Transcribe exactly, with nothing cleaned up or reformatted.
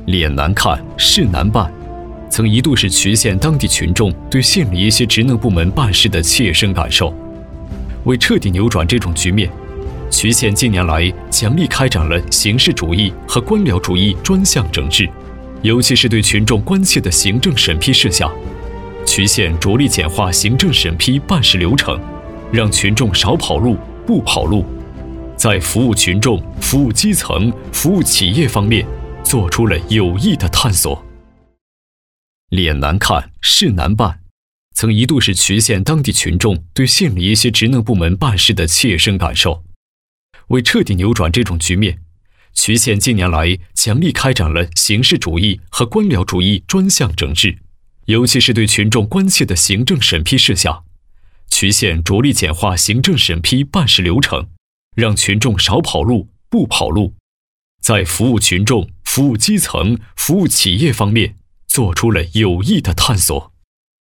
脸难看，事难办，曾一度是渠县当地群众对县里一些职能部门办事的切身感受。为彻底扭转这种局面，渠县近年来强力开展了形式主义和官僚主义专项整治，尤其是对群众关切的行政审批事项，渠县着力简化行政审批办事流程，让群众少跑路、不跑路，在服务群众、服务基层、服务企业方面做出了有益的探索。脸难看，事难办，曾一度是渠县当地群众对县里一些职能部门办事的切身感受。为彻底扭转这种局面，渠县近年来强力开展了形式主义和官僚主义专项整治，尤其是对群众关切的行政审批事项，渠县着力简化行政审批办事流程，让群众少跑路、不跑路，在服务群众、服务基层、服务企业方面做出了有益的探索。